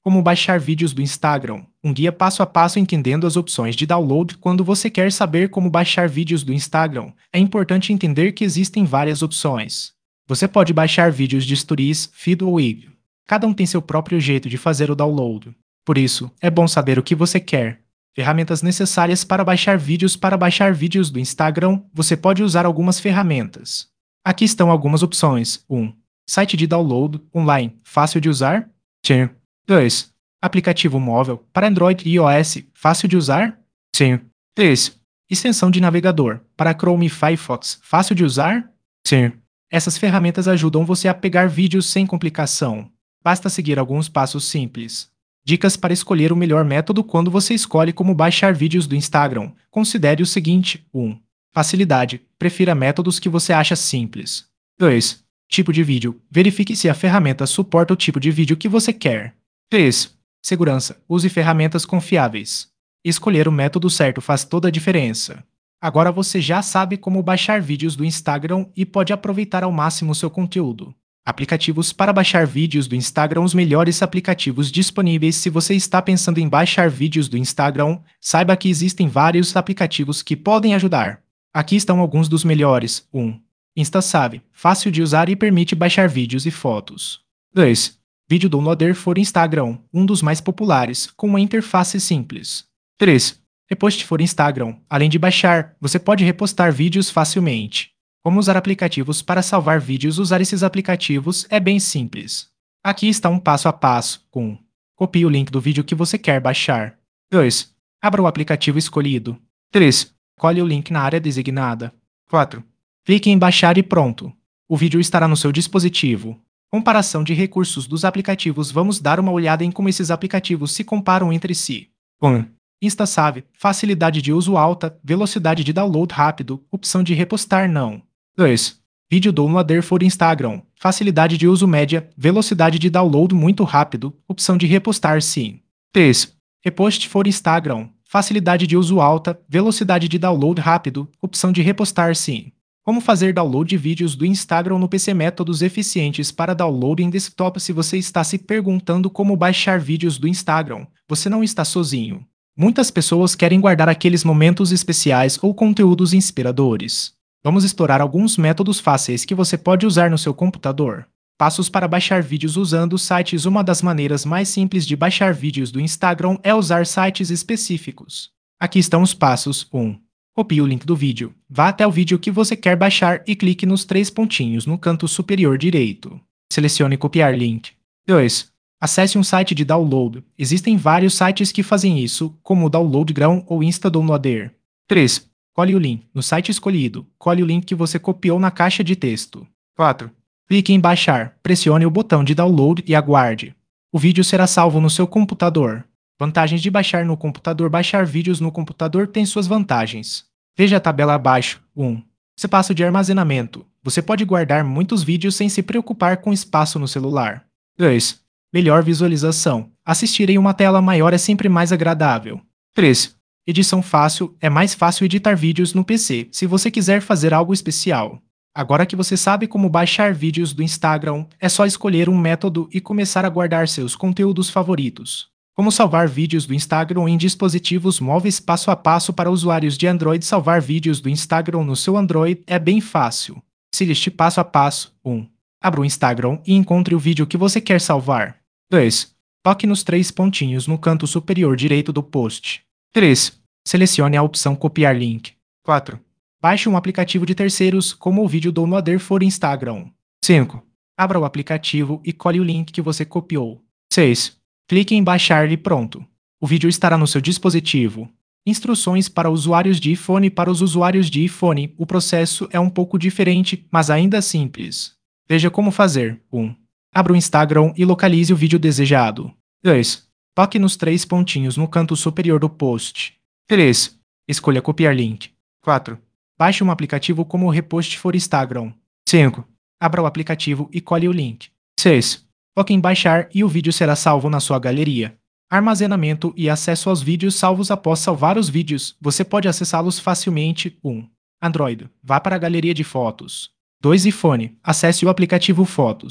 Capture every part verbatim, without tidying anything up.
Como baixar vídeos do Instagram. Um guia passo a passo entendendo as opções de download. Quando você quer saber como baixar vídeos do Instagram, é importante entender que existem várias opções. Você pode baixar vídeos de stories, feed ou wave. Cada um tem seu próprio jeito de fazer o download. Por isso, é bom saber o que você quer. Ferramentas necessárias para baixar vídeos. Para baixar vídeos do Instagram, você pode usar algumas ferramentas. Aqui estão algumas opções. um. Site de download, online, fácil de usar? Sim. dois. Aplicativo móvel, para Android e iOS, fácil de usar? Sim. três. Extensão de navegador, para Chrome e Firefox, fácil de usar? Sim. Essas ferramentas ajudam você a pegar vídeos sem complicação. Basta seguir alguns passos simples. Dicas para escolher o melhor método. Quando você escolhe como baixar vídeos do Instagram, considere o seguinte: um. Facilidade. Prefira métodos que você acha simples. dois. Tipo de vídeo. Verifique se a ferramenta suporta o tipo de vídeo que você quer. três. Segurança. Use ferramentas confiáveis. Escolher o método certo faz toda a diferença. Agora você já sabe como baixar vídeos do Instagram e pode aproveitar ao máximo o seu conteúdo. Aplicativos para baixar vídeos do Instagram. Os melhores aplicativos disponíveis. Se você está pensando em baixar vídeos do Instagram, saiba que existem vários aplicativos que podem ajudar. Aqui estão alguns dos melhores. um. InstaSave, fácil de usar e permite baixar vídeos e fotos. dois. Video Downloader for Instagram, um dos mais populares, com uma interface simples. três. Repost for Instagram, além de baixar, você pode repostar vídeos facilmente. Como usar aplicativos para salvar vídeos? Usar esses aplicativos é bem simples. Aqui está um passo a passo. um. Copie o link do vídeo que você quer baixar. dois. Abra o aplicativo escolhido. três. Colhe o link na área designada. quatro. Clique em baixar e pronto. O vídeo estará no seu dispositivo. Comparação de recursos dos aplicativos. Vamos dar uma olhada em como esses aplicativos se comparam entre si. um. InstaSave, facilidade de uso alta, velocidade de download rápido, opção de repostar não. dois. Video Downloader for Instagram, facilidade de uso média, velocidade de download muito rápido, opção de repostar sim. três. Repost for Instagram, facilidade de uso alta, velocidade de download rápido, opção de repostar sim. Como fazer download de vídeos do Instagram no P C? Métodos eficientes para download em desktop. Se você está se perguntando como baixar vídeos do Instagram, você não está sozinho. Muitas pessoas querem guardar aqueles momentos especiais ou conteúdos inspiradores. Vamos explorar alguns métodos fáceis que você pode usar no seu computador. Passos para baixar vídeos usando sites. Uma das maneiras mais simples de baixar vídeos do Instagram é usar sites específicos. Aqui estão os passos. um. Copie o link do vídeo. Vá até o vídeo que você quer baixar e clique nos três pontinhos no canto superior direito. Selecione copiar link. dois. Acesse um site de download. Existem vários sites que fazem isso, como o Downloadgram ou InstaDownloader. três. Colhe o link. No site escolhido, colhe o link que você copiou na caixa de texto. quatro. Clique em baixar. Pressione o botão de download e aguarde. O vídeo será salvo no seu computador. Vantagens de baixar no computador. Baixar vídeos no computador tem suas vantagens. Veja a tabela abaixo. um. Espaço de armazenamento. Você pode guardar muitos vídeos sem se preocupar com espaço no celular. dois. Melhor visualização. Assistir em uma tela maior é sempre mais agradável. três. Edição fácil. É mais fácil editar vídeos no P C, se você quiser fazer algo especial. Agora que você sabe como baixar vídeos do Instagram, é só escolher um método e começar a guardar seus conteúdos favoritos. Como salvar vídeos do Instagram em dispositivos móveis? Passo a passo para usuários de Android. Salvar vídeos do Instagram no seu Android é bem fácil. Siga este passo a passo. um. Abra o Instagram e encontre o vídeo que você quer salvar. dois. Toque nos três pontinhos no canto superior direito do post. três. Selecione a opção copiar link. quatro. Baixe um aplicativo de terceiros, como o Video Downloader for Instagram. cinco. Abra o aplicativo e colhe o link que você copiou. seis. Clique em baixar e pronto. O vídeo estará no seu dispositivo. Instruções para usuários de iPhone. Para os usuários de iPhone, o processo é um pouco diferente, mas ainda simples. Veja como fazer. um. Abra o Instagram e localize o vídeo desejado. dois. Toque nos três pontinhos no canto superior do post. três. Escolha copiar link. quatro. Baixe um aplicativo como o Repost for Instagram. cinco. Abra o aplicativo e colhe o link. seis. Toque em baixar e o vídeo será salvo na sua galeria. Armazenamento e acesso aos vídeos salvos. Após salvar os vídeos, você pode acessá-los facilmente. um. Android. Vá para a galeria de fotos. dois. iPhone. Acesse o aplicativo Fotos.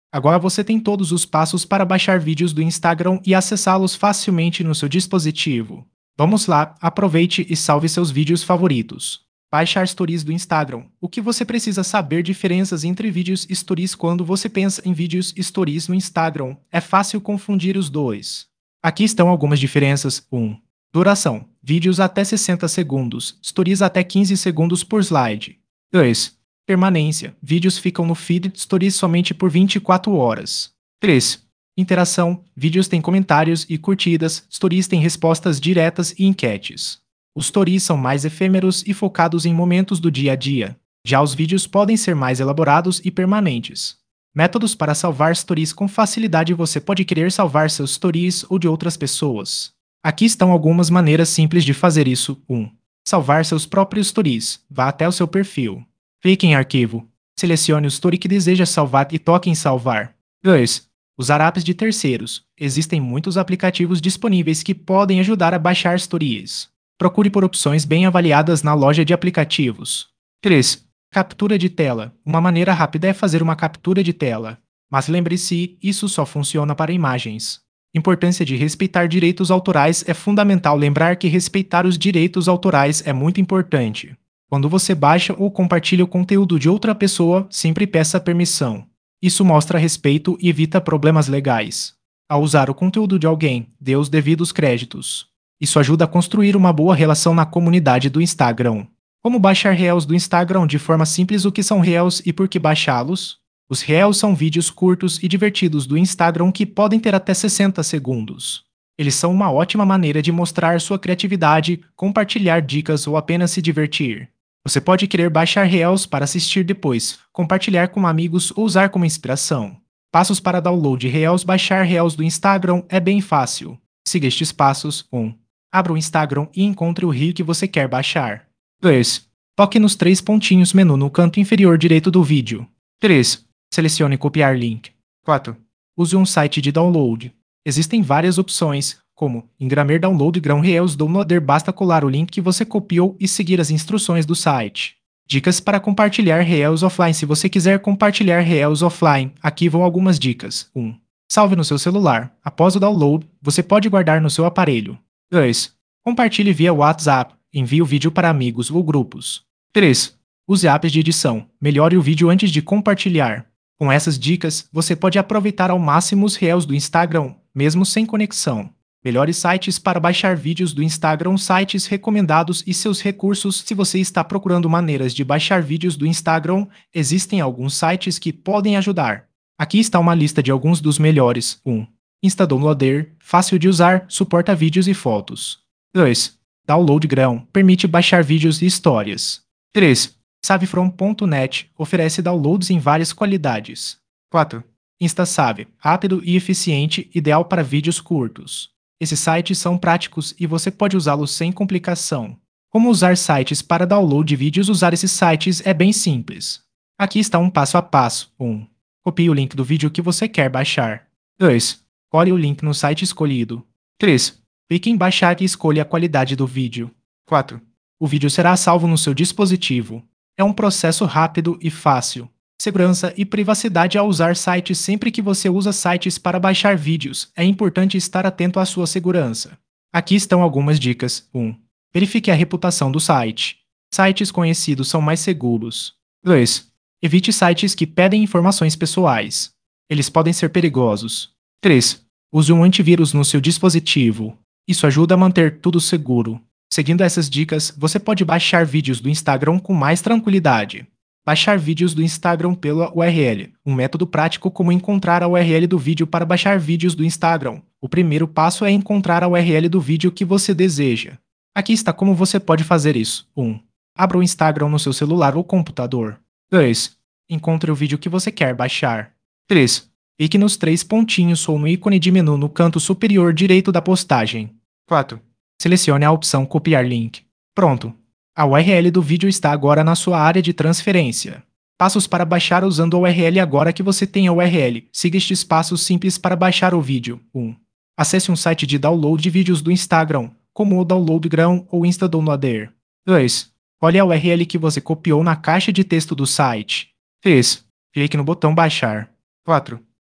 Agora você tem todos os passos para baixar vídeos do Instagram e acessá-los facilmente no seu dispositivo. Vamos lá, aproveite e salve seus vídeos favoritos. Baixar stories do Instagram. O que você precisa saber diferenças entre vídeos e stories quando você pensa em vídeos e stories no Instagram? É fácil confundir os dois. Aqui estão algumas diferenças. um. Duração. Vídeos até sessenta segundos, stories até quinze segundos por slide. dois. Permanência. Vídeos ficam no feed, stories somente por vinte e quatro horas. três. Interação. Vídeos têm comentários e curtidas, stories têm respostas diretas e enquetes. Os stories são mais efêmeros e focados em momentos do dia a dia. Já os vídeos podem ser mais elaborados e permanentes. Métodos para salvar stories com facilidade. Você pode querer salvar seus stories ou de outras pessoas. Aqui estão algumas maneiras simples de fazer isso. um. Salvar seus próprios stories. Vá até o seu perfil. Clique em Arquivo. Selecione o story que deseja salvar e toque em Salvar. dois. Usar apps de terceiros. Existem muitos aplicativos disponíveis que podem ajudar a baixar stories. Procure por opções bem avaliadas na loja de aplicativos. três. Captura de tela. Uma maneira rápida é fazer uma captura de tela. Mas lembre-se, isso só funciona para imagens. Importância de respeitar direitos autorais. É fundamental lembrar que respeitar os direitos autorais é muito importante. Quando você baixa ou compartilha o conteúdo de outra pessoa, sempre peça permissão. Isso mostra respeito e evita problemas legais. Ao usar o conteúdo de alguém, dê os devidos créditos. Isso ajuda a construir uma boa relação na comunidade do Instagram. Como baixar Reels do Instagram de forma simples? O que são Reels e por que baixá-los? Os Reels são vídeos curtos e divertidos do Instagram que podem ter até sessenta segundos. Eles são uma ótima maneira de mostrar sua criatividade, compartilhar dicas ou apenas se divertir. Você pode querer baixar Reels para assistir depois, compartilhar com amigos ou usar como inspiração. Passos para download Reels. Baixar Reels do Instagram é bem fácil. Siga estes passos. um. Abra o Instagram e encontre o reel que você quer baixar. dois. Toque nos três pontinhos menu no canto inferior direito do vídeo. três. Selecione Copiar link. quatro. Use um site de download. Existem várias opções, como Ingrammer Download Gram Reels Downloader. Basta colar o link que você copiou e seguir as instruções do site. Dicas para compartilhar Reels offline. Se você quiser compartilhar Reels offline, aqui vão algumas dicas. um. Salve no seu celular. Após o download, você pode guardar no seu aparelho. dois. Compartilhe via WhatsApp. Envie o vídeo para amigos ou grupos. três. Use apps de edição. Melhore o vídeo antes de compartilhar. Com essas dicas, você pode aproveitar ao máximo os Reels do Instagram, mesmo sem conexão. Melhores sites para baixar vídeos do Instagram. Sites recomendados e seus recursos. Se você está procurando maneiras de baixar vídeos do Instagram, existem alguns sites que podem ajudar. Aqui está uma lista de alguns dos melhores. um. Instadownloader, fácil de usar, suporta vídeos e fotos. dois. Downloadgram, permite baixar vídeos e histórias. três. Savefrom ponto net, oferece downloads em várias qualidades. quatro. InstaSave, rápido e eficiente, ideal para vídeos curtos. Esses sites são práticos e você pode usá-los sem complicação. Como usar sites para download de vídeos? Usar esses sites é bem simples. Aqui está um passo a passo. um. Copie o link do vídeo que você quer baixar. dois. Cole o link no site escolhido. três. Clique em baixar e escolha a qualidade do vídeo. quatro. O vídeo será salvo no seu dispositivo. É um processo rápido e fácil. Segurança e privacidade ao usar sites. Sempre que você usa sites para baixar vídeos, é importante estar atento à sua segurança. Aqui estão algumas dicas. um. Verifique a reputação do site. Sites conhecidos são mais seguros. dois. Evite sites que pedem informações pessoais. Eles podem ser perigosos. três. Use um antivírus no seu dispositivo. Isso ajuda a manter tudo seguro. Seguindo essas dicas, você pode baixar vídeos do Instagram com mais tranquilidade. Baixar vídeos do Instagram pela U R L. Um método prático como encontrar a U R L do vídeo para baixar vídeos do Instagram. O primeiro passo é encontrar a U R L do vídeo que você deseja. Aqui está como você pode fazer isso. um. Abra o Instagram no seu celular ou computador. dois. Encontre o vídeo que você quer baixar. três. Clique nos três pontinhos ou no ícone de menu no canto superior direito da postagem. quatro. Selecione a opção Copiar link. Pronto! A U R L do vídeo está agora na sua área de transferência. Passos para baixar usando a U R L. Agora que você tem a U R L, siga estes passos simples para baixar o vídeo. um. Acesse um site de download de vídeos do Instagram, como o Downloadgram ou Instadownloader. dois. Olhe a U R L que você copiou na caixa de texto do site. três. Clique no botão Baixar. quatro.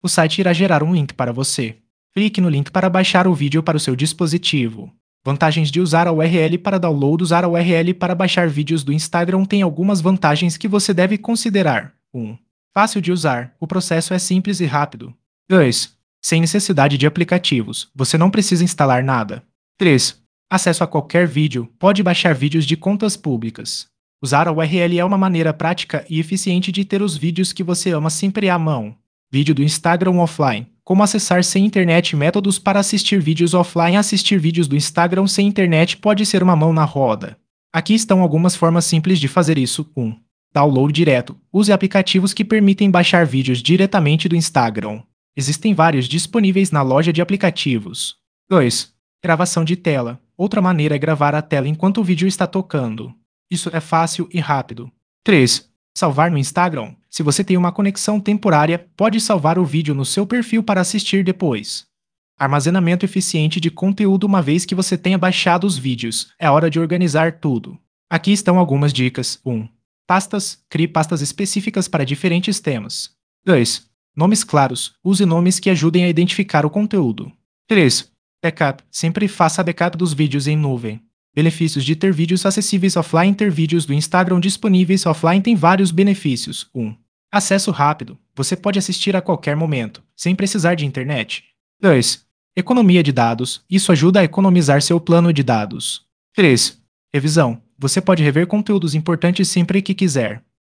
O site irá gerar um link para você. Clique no link para baixar o vídeo para o seu dispositivo. Vantagens de usar a U R L para download. Usar a U R L para baixar vídeos do Instagram tem algumas vantagens que você deve considerar. um. Fácil de usar. O processo é simples e rápido. dois. Sem necessidade de aplicativos. Você não precisa instalar nada. três. Acesso a qualquer vídeo. Pode baixar vídeos de contas públicas. Usar a U R L é uma maneira prática e eficiente de ter os vídeos que você ama sempre à mão. Vídeo do Instagram offline. Como acessar sem internet. Métodos para assistir vídeos offline. Assistir vídeos do Instagram sem internet pode ser uma mão na roda. Aqui estão algumas formas simples de fazer isso. um. Download direto. Use aplicativos que permitem baixar vídeos diretamente do Instagram. Existem vários disponíveis na loja de aplicativos. dois. Gravação de tela. Outra maneira é gravar a tela enquanto o vídeo está tocando. Isso é fácil e rápido. três. Salvar no Instagram. Se você tem uma conexão temporária, pode salvar o vídeo no seu perfil para assistir depois. Armazenamento eficiente de conteúdo. Uma vez que você tenha baixado os vídeos, é hora de organizar tudo. Aqui estão algumas dicas. um. Pastas. Crie pastas específicas para diferentes temas. dois. Nomes claros. Use nomes que ajudem a identificar o conteúdo. três. Backup. Sempre faça backup dos vídeos em nuvem. Benefícios de ter vídeos acessíveis offline. Ter vídeos do Instagram disponíveis offline tem vários benefícios. um. Acesso rápido. Você pode assistir a qualquer momento, sem precisar de internet. dois. Economia de dados. Isso ajuda a economizar seu plano de dados. três. Revisão. Você pode rever conteúdos importantes sempre que quiser.